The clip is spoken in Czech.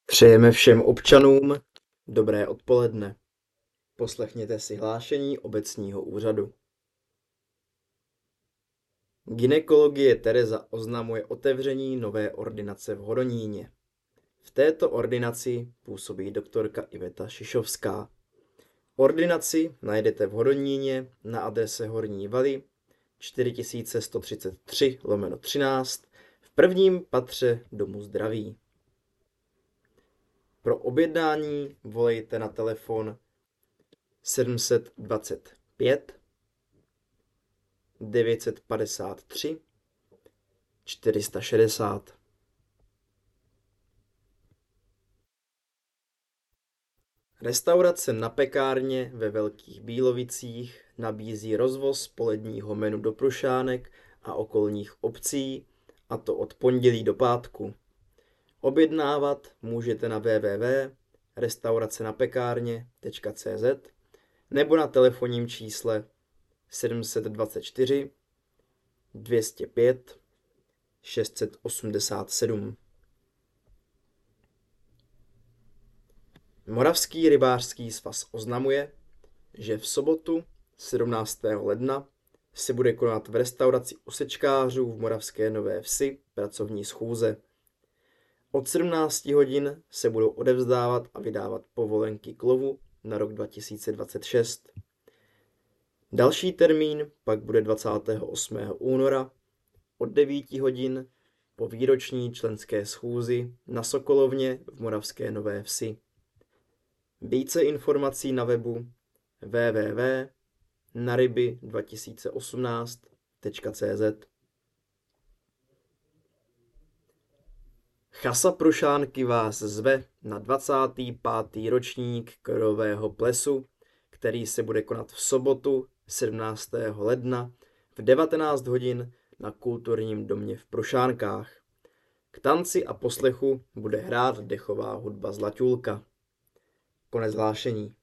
Přejeme všem občanům dobré odpoledne. Poslechněte si hlášení obecního úřadu. Gynekologie Tereza oznamuje otevření nové ordinace v Hodoníně. V této ordinaci působí doktorka Iveta Šišovská. Ordinaci najdete v Hodoníně na adrese Horní Valy 4133/13 v prvním patře Domu zdraví. Pro objednání volejte na telefon 725 953 460. Restaurace Na pekárně ve Velkých Bílovicích nabízí rozvoz poledního menu do Prušánek a okolních obcí, a to od pondělí do pátku. Objednávat můžete na www.restauracenapekárně.cz nebo na telefonním čísle 724 205 687. Moravský rybářský svaz oznamuje, že v sobotu 17. ledna se bude konat v restauraci u Sečkářů v Moravské Nové Vsi pracovní schůze. Od 17 hodin se budou odevzdávat a vydávat povolenky k lovu na rok 2026. Další termín pak bude 28. února od 9 hodin po výroční členské schůzi na Sokolovně v Moravské Nové Vsi. Více informací na webu www.naryby2018.cz. Chasa Prušánky vás zve na 25. ročník krojového plesu, který se bude konat v sobotu 17. ledna v 19 hodin na Kulturním domě v Prušánkách. K tanci a poslechu bude hrát dechová hudba Zlatulka. Konec hlášení.